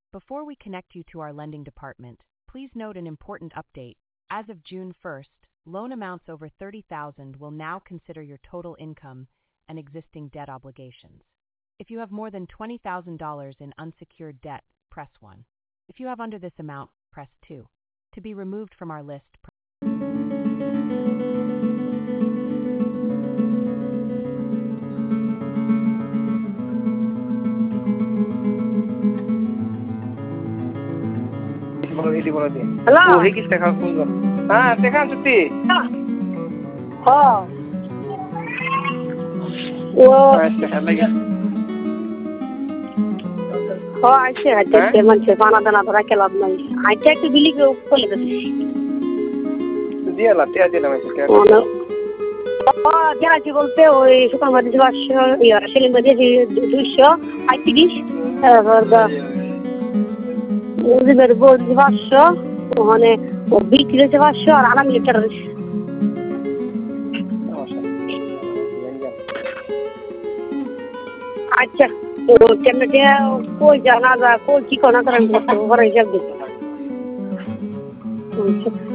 Before we connect you to our lending department, please note an important update. As of June 1st, loan amounts over $30,000 will now consider your total income and existing debt obligations. If you have more than $20,000 in unsecured debt, press 1. If you have under this amount, press 2. To be removed from our list, Hello. Tekan Suti. Oh. I see. I take the money. Pana dana thora ke lab nahi. I take the bill ke upar le desi. Diya la, diya diya nahi kya? Oh, diya ji bolte ho. Sukan madi divash ya. Sheli madi divash. I finish. Varda. Uzi mer bo divash. Ohane o beat le divash aur ana militer. अच्छा तो चमचे कोई जाना था कोई की कोना करन तो हो रही जल्दी